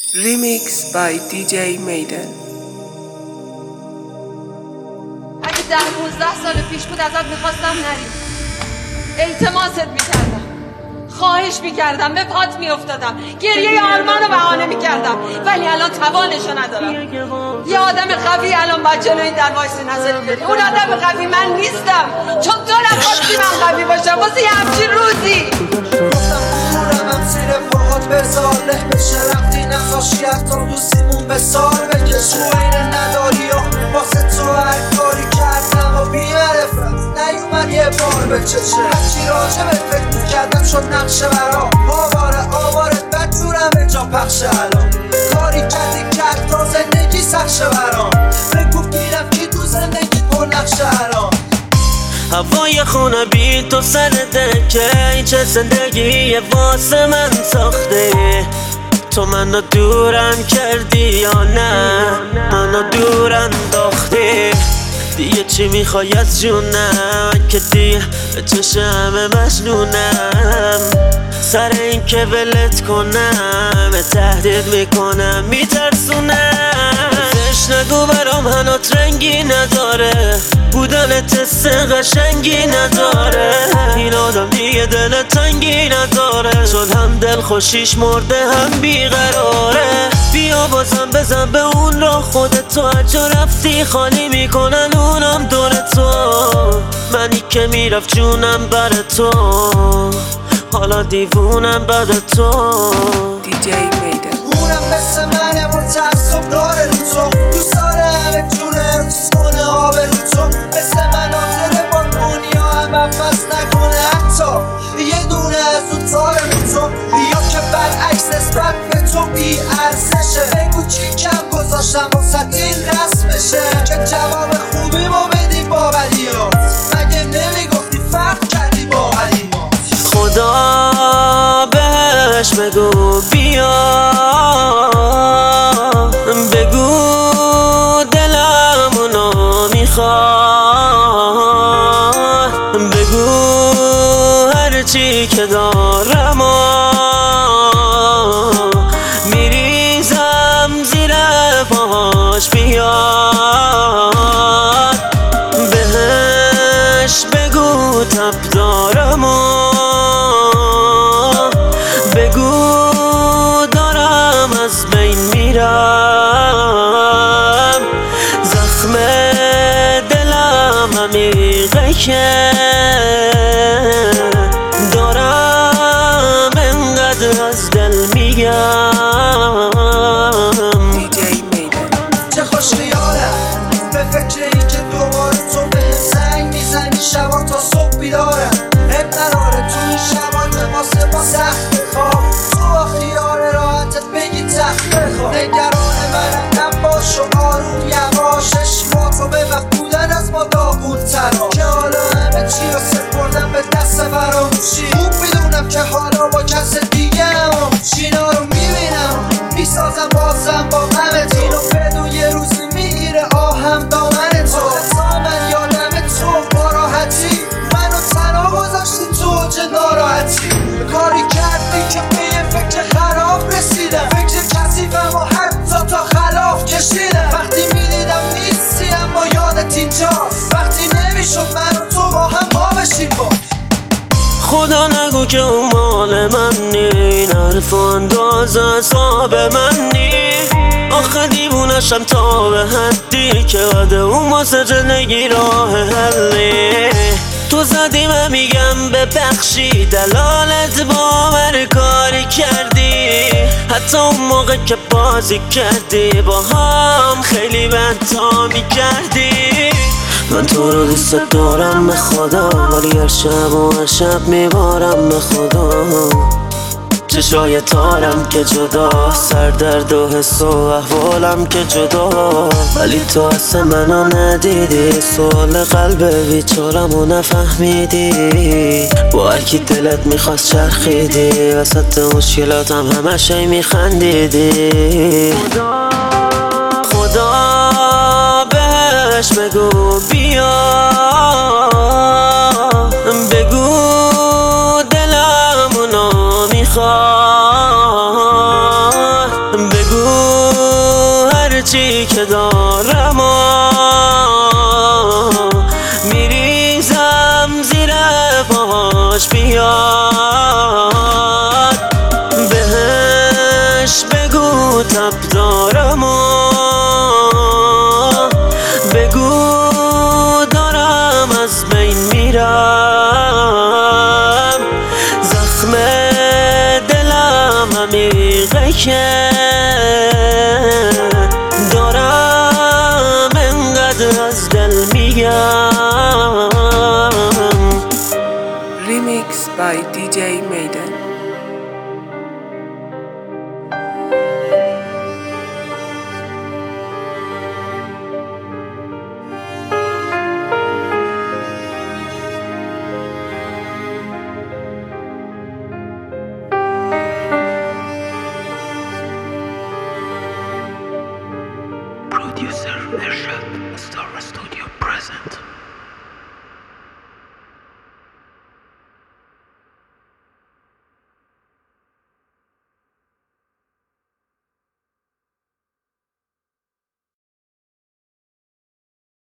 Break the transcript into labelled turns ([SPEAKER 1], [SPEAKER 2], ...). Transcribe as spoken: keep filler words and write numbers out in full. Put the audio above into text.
[SPEAKER 1] Remix by دی جی میدن.
[SPEAKER 2] اگه ده پونزده سال پیش بود ازت میخواستم نری، التماست میکردم، خواهش میکردم، به پات میافتادم، گریه آرمان رو بهانه میکردم، ولی الان توانشو ندارم. یه آدم قوی الان باید جلو این در وایس نظری بدی. اون آدم قوی من نیستم، چون تو نخواستی من قوی باشم واسه یه همچین روزی.
[SPEAKER 3] هم زیر پاهات بذار له بشه رفتی نخواشی حتی دوستیمون به سال بکش رو اینه نداری و واسه تو هر کاری کردم و بیمرفت نیومد یه بار به چشه هرچی راجع به فکر میکردم شد نقشه برام آواره آواره بد دورم به جا پخشه الان کاری کردی کرد تا زندگی سخشه برام بگو گیرم کی تو زندگی پر نقشه الان
[SPEAKER 4] هوای خونه بی تو سر دکه این چه زندگی واسه من ساخته تو منو دورم کردی یا نه منو دور انداختی دیگه چی میخوای از جونم که دیگه به چشم همه مجنونم سر این که ولت کنم تهدید میکنم میترسونم زش نگو برام هنوز رنگی نداره بودن تست قشنگی نداره این آدم دیگه دل تنگی نداره چون هم دل خوشیش مرده هم بیقراره بیا بازم بزن به اون را خودت تو هرجا رفتی خالی میکنن اونم دور تو منی که میرفت جونم بر تو حالا دیوونم بعد تو
[SPEAKER 1] دی جی میدن.
[SPEAKER 3] اونم مثل منه متعصب داره رو تو دوست داره همه جونه دوست کنه آب رو تو مثل من آخره با دنیا هم عوض نکنه حتی یه دونه از اون تاره رو تو یا که برعکس نسبت به تو بی ارزشه بگو چی کم گذاشتم واسه این رسمشه که جواب خوبی ما بدی با ولیات مگه نمیگفتی فرق کردی با ولیات
[SPEAKER 4] خدا بهش بگو بیا بگو دلم اونو میخواد بگو هرچی که دارم و میریزم زیر پاهاش بیاد بهش بگو تب دارم و بگو دارم از بین میرم زخم دلم عمیقه که دارم انقدر از دل میگم
[SPEAKER 1] دی جی میدن.
[SPEAKER 3] چه خوش خیالم به فکر این که دوباره تو به زنگ میزنی شبا تا صبح بیدارم اب نراره تو این شبانه واسه با سخت خواب تو با خیال راحتت بگی تخت بخواب نگران منم نباش و آروم یواش اشماکو به وقت بودن از ما داغون ترا که حالا همه چی رو سپردم به دست فراموشی خوب میدونم که حالا با کس دیگه هم چینا رو میبینم میسازم بازم با غمت اینو بدون یه روزی میگیره آهم دامن تو تا من یادم تو با راحتی منو تنها گذاشتی تو اوج ناراحتی کاری کردی که به یه فکر خراب رسیدم فکر کثیفم و حتی تا خلاف کشیدم وقتی میدیدم نیستی اما یادت اینجاست وقتی نمیشد من و تو با هم ما بشیم با
[SPEAKER 4] خدا نگو که اون مال من نی این حرف و انداز اصاب من نی آخه دیوونشم تا به حدی که بعد اون واسه زندگی راه حلی تو زدی من میگم ببخشی دلالت باور کاری کردی حتی اون موقع که بازی کردی با هم خیلی بد تا میکردی من تو رو دوست دارم به خدا ولی هر شب و هر شب میبارم به خدا چشای تارم که جدا سردرد و حس و احوالم که جدا ولی تو اصلا منو ندیدی سوال قلب بیچارم و نفهمیدی با هرکی دلت میخواست چرخیدی وسط مشکلاتم همش هی میخندیدی خدا خدا بهش بگو بیا بگو دلم اونو میخواد بگو هرچی که دارم میریزم زیر پاش بیاد بهش بگو تب دارم بگو دارم از بین میرم زخم دلم عمیقه که دارم انقدر از دل میگم.
[SPEAKER 1] Remix by دی جی Maiden.
[SPEAKER 5] Producer Ershad Star Studio.